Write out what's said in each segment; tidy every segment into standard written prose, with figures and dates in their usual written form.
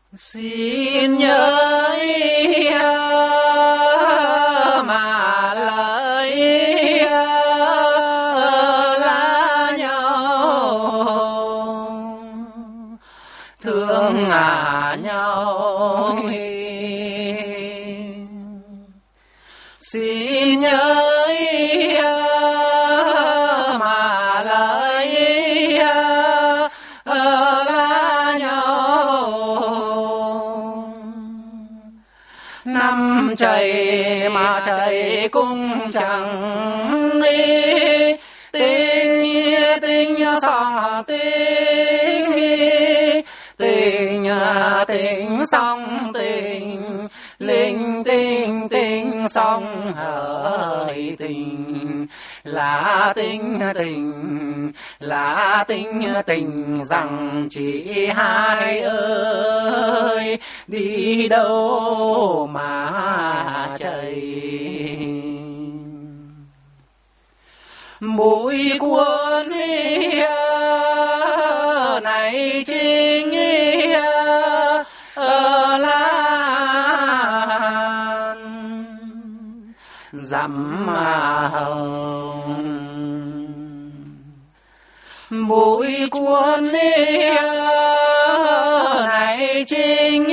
Xin nhớ mà lời lá nhau, thương nhau. Xin nhớ mà lời lá nhau. Năm chảy mà chảy cũng chẳng tình song tình song tình linh tình song hỡi tình là tình rằng chỉ hai ơi đi đâu mà chạy. Mũi cuốn này chính lan dặm hồng. Mũi cuốn này chính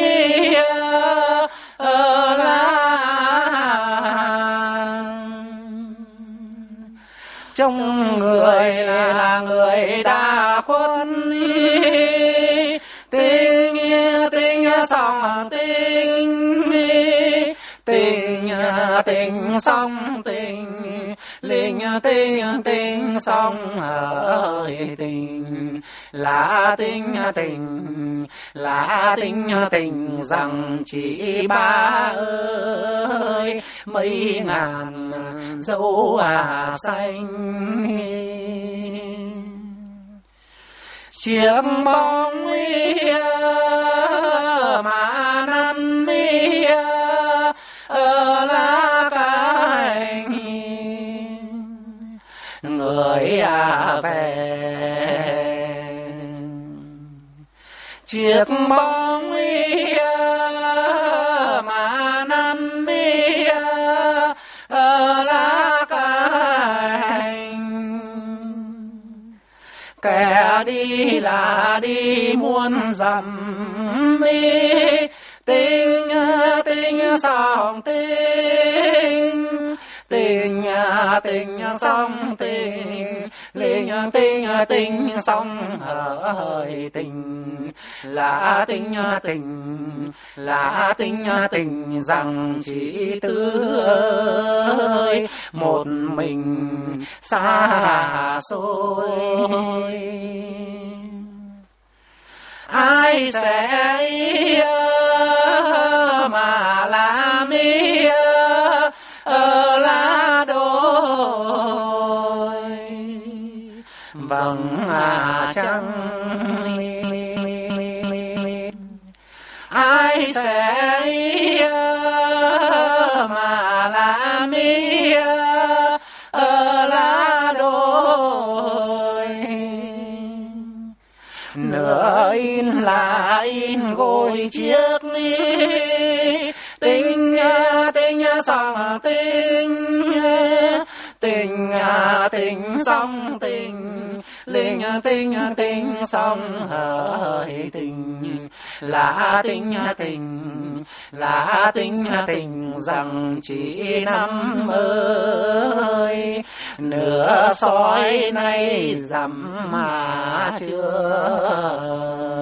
trong người là người đã khuất tình song tình song tình linh tình song hỡi tình là tình rằng chỉ ba ơi mấy ngàn dấu xanh. Chiếc bóng mà năm lá cành người về. Chiếc bóng mà năm lá cành kẻ đi là đi muôn dặm tình song tình song tình linh tình song hỡi tình là tình rằng chỉ tư ơi một mình xa xôi. Ai sẽ mà làm lá đôi vầng trăng. Ai sẽ mà làm lá đôi nửa in là in gối chiếc tình song tình song tình linh tình song hỡi tình là tình rằng chỉ năm ơi nửa sói nay dặm mà chưa.